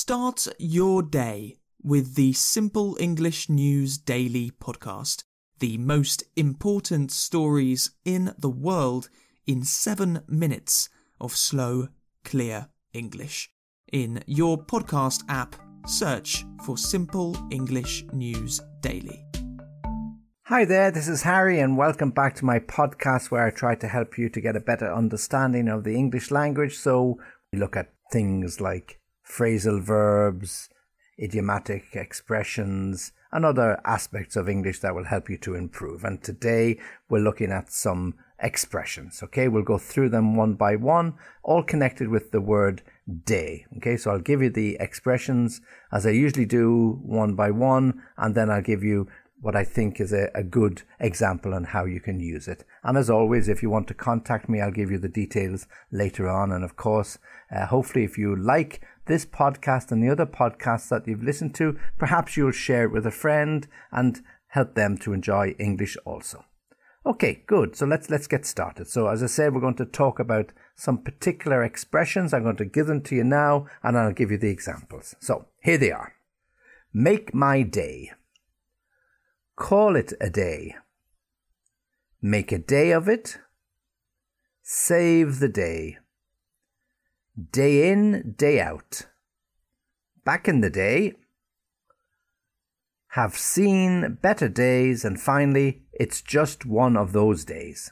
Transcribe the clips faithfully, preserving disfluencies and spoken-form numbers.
Start your day with the Simple English News Daily podcast, the most important stories in the world in seven minutes of slow, clear English. In your podcast app, search for Simple English News Daily. Hi there, this is Harry and welcome back to my podcast where I try to help you to get a better understanding of the English language. So we look at things like phrasal verbs, idiomatic expressions and other aspects of English that will help you to improve. And today we're looking at some expressions. Okay, we'll go through them one by one, all connected with the word day. Okay, so I'll give you the expressions as I usually do, one by one, and then I'll give you what I think is a, a good example on how you can use it. And as always, if you want to contact me, I'll give you the details later on. And of course, uh, hopefully if you like this podcast and the other podcasts that you've listened to, perhaps you'll share it with a friend and help them to enjoy English also. Okay, good. So let's let's get started. So as I said, we're going to talk about some particular expressions. I'm going to give them to you now and I'll give you the examples. So here they are. Make my day. Call it a day. Make a day of it. Save the day. Day in, day out. Back in the day. Have seen better days, and finally, it's just one of those days.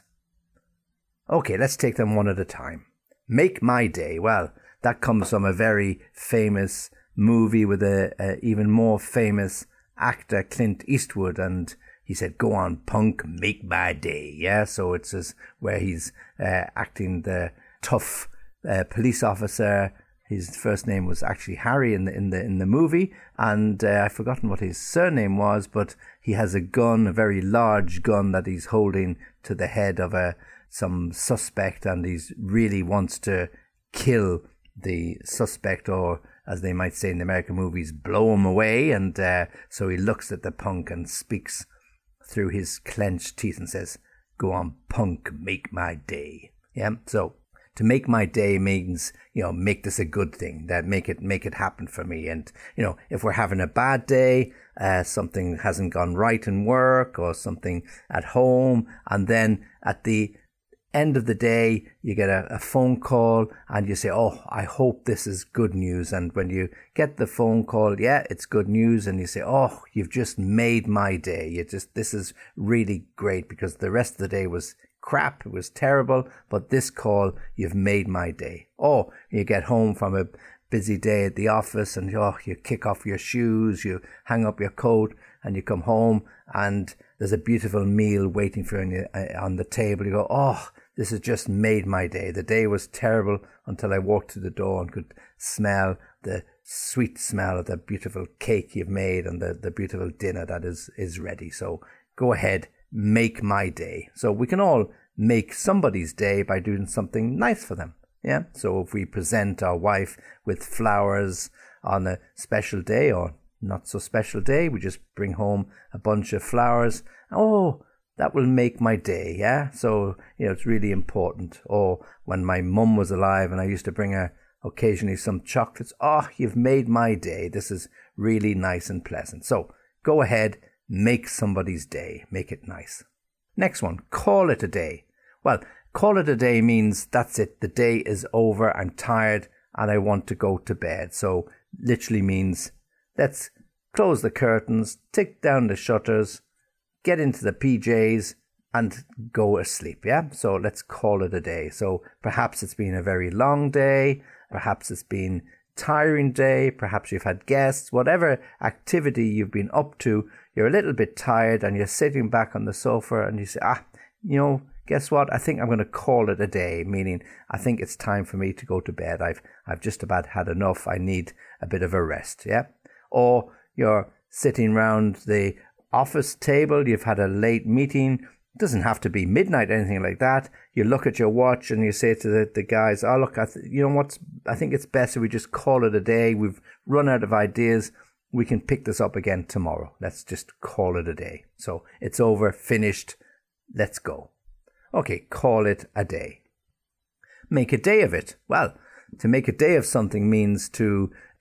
Okay, let's take them one at a time. Make my day. Well, that comes from a very famous movie with a, a even more famous actor, Clint Eastwood, and he said, "Go on, punk, make my day." Yeah, so it's as where he's uh, acting the tough uh, police officer. His first name was actually Harry in the in the in the movie, and uh, I've forgotten what his surname was, but he has a gun, a very large gun that he's holding to the head of a some suspect, and he really wants to kill the suspect, or as they might say in the American movies, blow him away. And uh, so he looks at the punk and speaks through his clenched teeth and says, "Go on, punk, make my day." Yeah, so to make my day means, you know, make this a good thing, that make it make it happen for me. And, you know, if we're having a bad day, uh, something hasn't gone right in work or something at home, and then at the end of the day you get a, a phone call and you say, "Oh, I hope this is good news." And when you get the phone call, yeah, it's good news, and you say, "Oh, you've just made my day. You just this is really great because the rest of the day was crap, it was terrible, but this call, you've made my day." Or you get home from a busy day at the office and oh, you kick off your shoes, you hang up your coat, and you come home and there's a beautiful meal waiting for you on the table. You go, "Oh, this has just made my day. The day was terrible until I walked to the door and could smell the sweet smell of the beautiful cake you've made and the, the beautiful dinner that is, is ready." So go ahead, make my day. So we can all make somebody's day by doing something nice for them. Yeah. So if we present our wife with flowers on a special day or not so special day, we just bring home a bunch of flowers. Oh, that will make my day. Yeah. So, you know, it's really important. Or when my mum was alive and I used to bring her occasionally some chocolates. "Oh, you've made my day. This is really nice and pleasant." So go ahead, make somebody's day. Make it nice. Next one, call it a day. Well, call it a day means that's it. The day is over. I'm tired and I want to go to bed. So literally means let's close the curtains, take down the shutters, get into the P Js and go asleep. Yeah. So let's call it a day. So perhaps it's been a very long day. Perhaps it's been tiring day. Perhaps you've had guests, whatever activity you've been up to, you're a little bit tired and you're sitting back on the sofa and you say, ah, you know, guess what? I think I'm going to call it a day, meaning I think it's time for me to go to bed. I've, I've just about had enough. I need a bit of a rest. Yeah. Or you're sitting round the office table, you've had a late meeting. It doesn't have to be midnight, anything like that. You look at your watch and you say to the, the guys, "Oh, look, I th- you know what? I think it's best if we just call it a day. We've run out of ideas. We can pick this up again tomorrow. Let's just call it a day." So it's over, finished. Let's go. Okay, call it a day. Make a day of it. Well, to make a day of something means to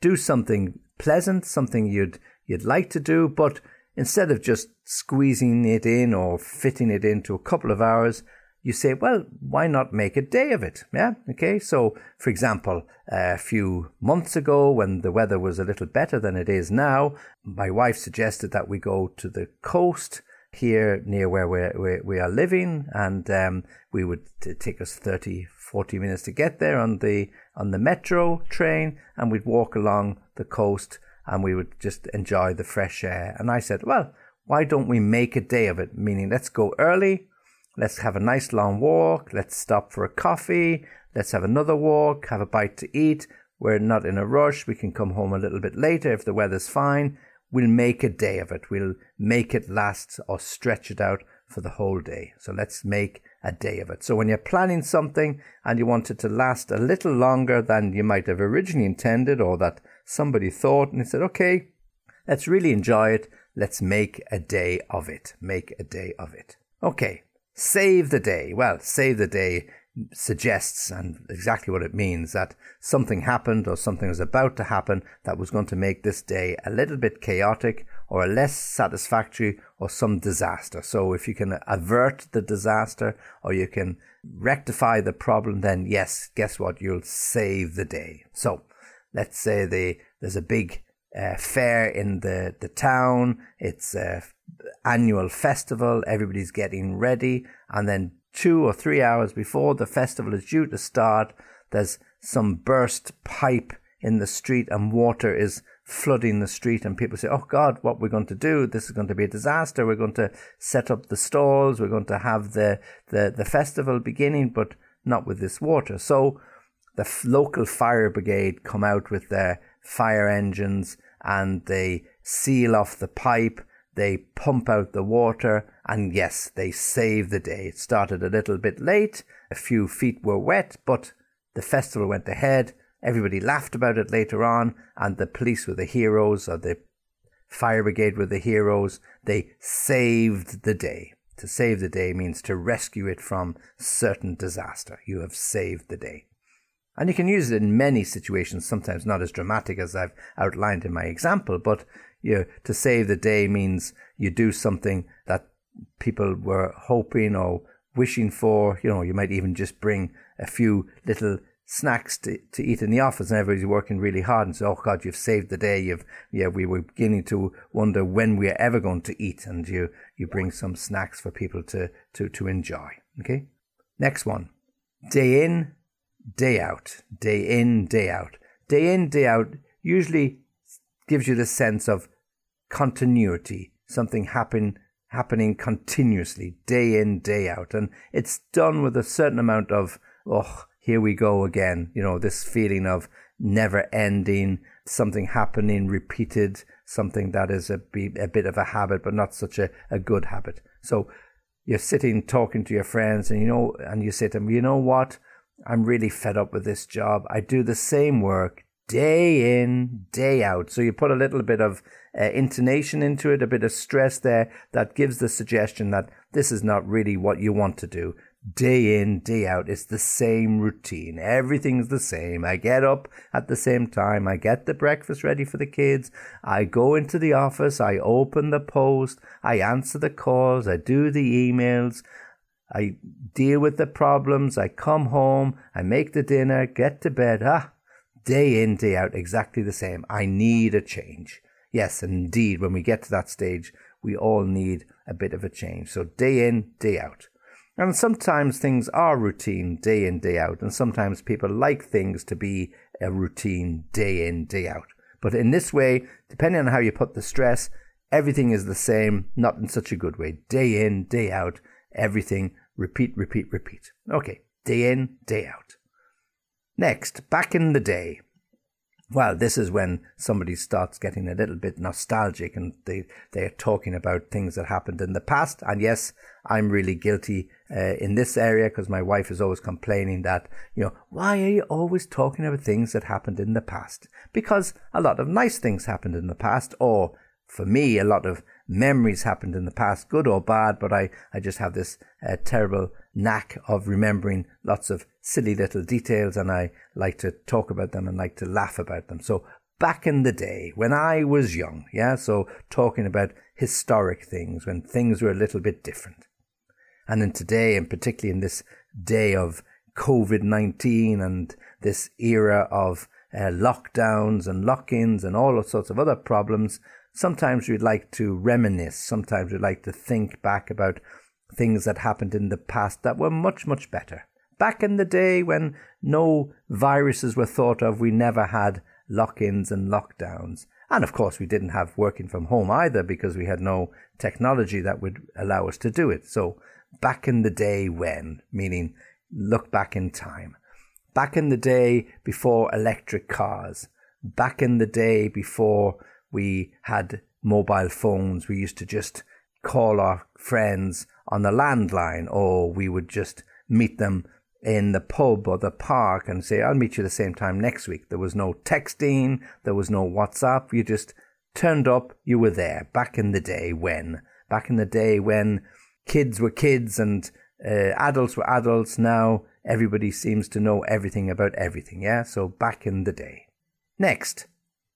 do something pleasant, something you'd you'd like to do, but instead of just squeezing it in or fitting it into a couple of hours, you say, well, why not make a day of it? Yeah, okay. So, for example, a few months ago when the weather was a little better than it is now, my wife suggested that we go to the coast here near where we we are living, and um, we would t- take us thirty, forty minutes to get there on the on the metro train, and we'd walk along the coast and we would just enjoy the fresh air. And I said, well, why don't we make a day of it? Meaning, let's go early, let's have a nice long walk, let's stop for a coffee, let's have another walk, have a bite to eat. We're not in a rush, we can come home a little bit later if the weather's fine. We'll make a day of it. We'll make it last or stretch it out for the whole day. So let's make a day of it. So when you're planning something and you want it to last a little longer than you might have originally intended or that somebody thought, and they said, okay, let's really enjoy it. Let's make a day of it. Make a day of it. Okay, save the day. Well, save the day suggests, and exactly what it means, that something happened or something was about to happen that was going to make this day a little bit chaotic or less satisfactory or some disaster. So if you can avert the disaster or you can rectify the problem, then yes, guess what? You'll save the day. So let's say the, there's a big uh, fair in the, the town. It's a annual festival. Everybody's getting ready, and then two or three hours before the festival is due to start, there's some burst pipe in the street and water is flooding the street, and people say, oh God, what we're going to do? This is going to be a disaster. We're going to set up the stalls. We're going to have the, the, the festival beginning, but not with this water. So the f- local fire brigade come out with their fire engines and they seal off the pipe. They pump out the water, and yes, they save the day. It started a little bit late, a few feet were wet, but the festival went ahead. Everybody laughed about it later on, and the police were the heroes, or the fire brigade were the heroes. They saved the day. To save the day means to rescue it from certain disaster. You have saved the day. And you can use it in many situations, sometimes not as dramatic as I've outlined in my example, but you know, to save the day means you do something that people were hoping or wishing for. You know, you might even just bring a few little snacks to, to eat in the office, and everybody's working really hard and say, oh God, you've saved the day. You've, yeah, we were beginning to wonder when we're ever going to eat, and you, you bring some snacks for people to, to, to enjoy. Okay. Next one. Day in, day out. Day in, day out. Day in, day out usually gives you the sense of continuity, something happen, happening continuously, day in, day out. And it's done with a certain amount of, oh, here we go again. You know, this feeling of never ending, something happening, repeated, something that is a, a bit of a habit, but not such a, a good habit. So you're sitting talking to your friends and, you know, and you say to them, you know what? I'm really fed up with this job. I do the same work day in, day out. So you put a little bit of uh, intonation into it, a bit of stress there that gives the suggestion that this is not really what you want to do. Day in, day out. It's the same routine. Everything's the same. I get up at the same time. I get the breakfast ready for the kids. I go into the office. I open the post. I answer the calls. I do the emails. I deal with the problems. I come home. I make the dinner, get to bed. Ah, day in, day out, exactly the same. I need a change. Yes, indeed, when we get to that stage, we all need a bit of a change. So day in, day out. And sometimes things are routine, day in, day out. And sometimes people like things to be a routine, day in, day out. But in this way, depending on how you put the stress, everything is the same, not in such a good way. Day in, day out, everything, repeat, repeat, repeat. Okay, day in, day out. Next, back in the day. Well, this is when somebody starts getting a little bit nostalgic and they, they're talking about things that happened in the past. And yes, I'm really guilty uh, in this area because my wife is always complaining that, you know, why are you always talking about things that happened in the past? Because a lot of nice things happened in the past, or for me, a lot of memories happened in the past, good or bad, but I, I just have this uh, terrible knack of remembering lots of silly little details, and I like to talk about them and like to laugh about them. So back in the day when I was young. Yeah, so talking about historic things, when things were a little bit different. And in today, and particularly in this day of covid nineteen and this era of uh, lockdowns and lock-ins and all sorts of other problems, sometimes we'd like to reminisce. Sometimes we'd like to think back about things that happened in the past that were much, much better. Back in the day when no viruses were thought of, we never had lock-ins and lockdowns. And of course, we didn't have working from home either because we had no technology that would allow us to do it. So back in the day when, meaning look back in time. Back in the day before electric cars. Back in the day before we had mobile phones. We used to just call our friends on the landline, or we would just meet them in the pub or the park and say, I'll meet you the same time next week. There was no texting, there was no WhatsApp. You just turned up, you were there. Back in the day when, back in the day when kids were kids and uh, adults were adults. Now everybody seems to know everything about everything. Yeah. So back in the day. Next,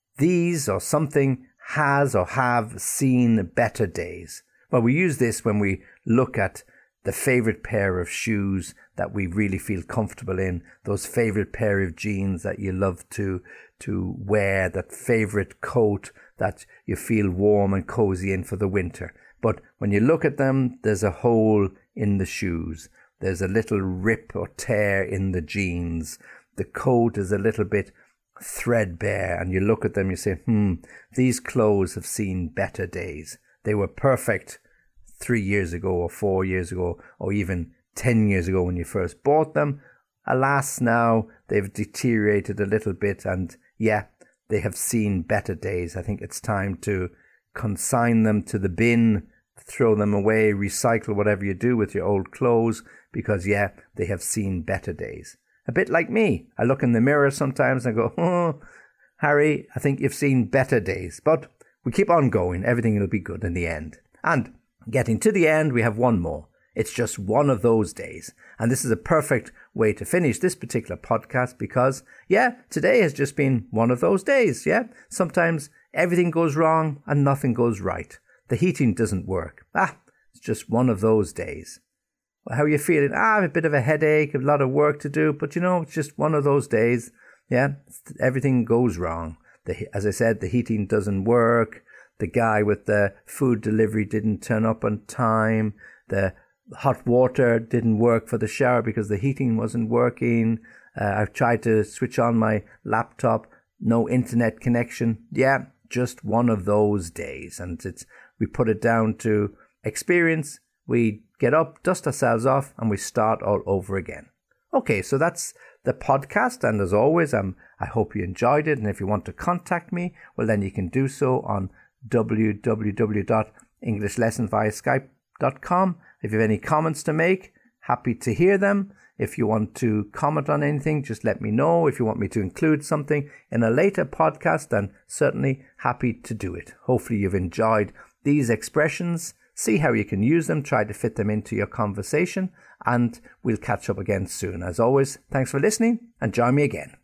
these or something has or have seen better days. Well, we use this when we look at the favorite pair of shoes that we really feel comfortable in, those favorite pair of jeans that you love to to wear, that favorite coat that you feel warm and cozy in for the winter. But when you look at them, there's a hole in the shoes. There's a little rip or tear in the jeans. The coat is a little bit threadbare, and you look at them, you say, hmm, these clothes have seen better days. They were perfect three years ago or four years ago or even ten years ago when you first bought them. Alas, now they've deteriorated a little bit, and yeah, they have seen better days. I think it's time to consign them to the bin, throw them away, recycle whatever you do with your old clothes, because yeah, they have seen better days. A bit like me. I look in the mirror sometimes and go, oh, Harry, I think you've seen better days. But we keep on going. Everything will be good in the end. And getting to the end, we have one more. It's just one of those days. And this is a perfect way to finish this particular podcast because, yeah, today has just been one of those days, yeah? Sometimes everything goes wrong and nothing goes right. The heating doesn't work. Ah, it's just one of those days. Well, how are you feeling? Ah, I have a bit of a headache, a lot of work to do, but you know, it's just one of those days, yeah? Everything goes wrong. The, as I said, the heating doesn't work. The guy with the food delivery didn't turn up on time. The hot water didn't work for the shower because the heating wasn't working. Uh, I've tried to switch on my laptop. No internet connection. Yeah, just one of those days. And it's we put it down to experience. We get up, dust ourselves off, and we start all over again. Okay, so that's the podcast. And as always, um, I hope you enjoyed it. And if you want to contact me, well, then you can do so on w w w dot english lessons via skype dot com. If you have any comments to make, happy to hear them. If you want to comment on anything, just let me know. If you want me to include something in a later podcast, then certainly happy to do it. Hopefully you've enjoyed these expressions. See how you can use them, try to fit them into your conversation, and we'll catch up again soon. As always, thanks for listening and join me again.